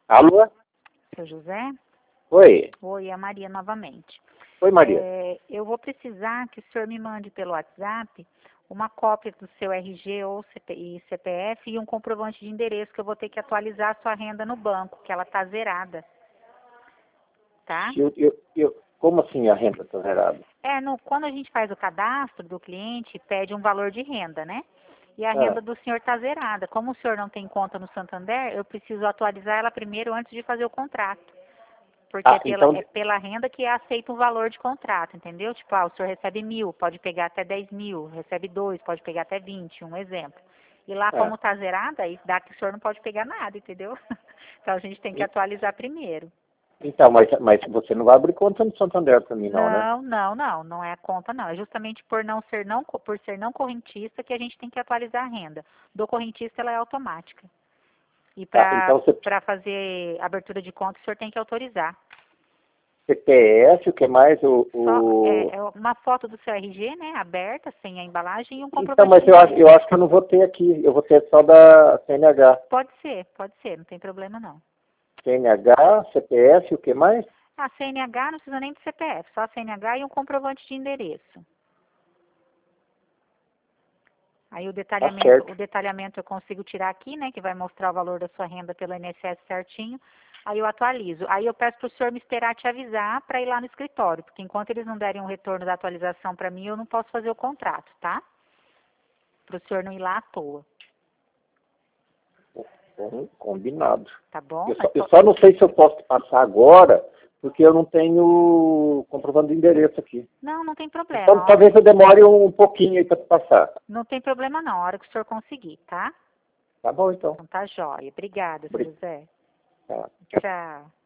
Alô? Seu José? Oi. Oi, é a Maria novamente. Oi, Maria. Eu vou precisar que o senhor me mande pelo WhatsApp uma cópia do seu RG ou CPF e um comprovante de endereço que eu vou ter que atualizar a sua renda no banco, que ela está zerada. Tá? Como assim a renda está zerada? Quando a gente faz o cadastro do cliente, pede um valor de renda, né? E a renda do senhor está zerada. Como o senhor não tem conta no Santander, eu preciso atualizar ela primeiro antes de fazer o contrato. Porque é pela renda que é aceito o valor de contrato, entendeu? Tipo, o senhor recebe 1.000, pode pegar até 10.000, recebe 2, pode pegar até 20, um exemplo. E lá, como está zerada, aí dá que o senhor não pode pegar nada, entendeu? Então a gente tem que atualizar primeiro. Então, mas você não vai abrir conta no Santander para mim, não, né? Não é a conta, não. É justamente por ser não correntista que a gente tem que atualizar a renda. Do correntista, ela é automática. E para fazer abertura de conta, o senhor tem que autorizar. CPF, o que mais? É uma foto do seu RG, né, aberta, sem a embalagem, e um comprovante. Então, mas eu acho que eu não vou ter aqui. Eu vou ter só da CNH. Pode ser, não tem problema não. CNH, CPF, o que mais? A CNH não precisa nem de CPF, só a CNH e um comprovante de endereço. Aí o detalhamento eu consigo tirar aqui, né, que vai mostrar o valor da sua renda pelo INSS certinho. Aí eu atualizo. Aí eu peço para o senhor me esperar te avisar para ir lá no escritório, porque enquanto eles não derem um retorno da atualização para mim, eu não posso fazer o contrato, tá? Para o senhor não ir lá à toa. Bom, combinado. Tá bom? Eu só não sei se eu posso passar agora, porque eu não tenho comprovando o endereço aqui. Não tem problema. Então, talvez eu demore um pouquinho aí para passar. Não tem problema não, a hora que o senhor conseguir, tá? Tá bom, então. Então tá jóia. Obrigada, seu José. Tá. Tchau.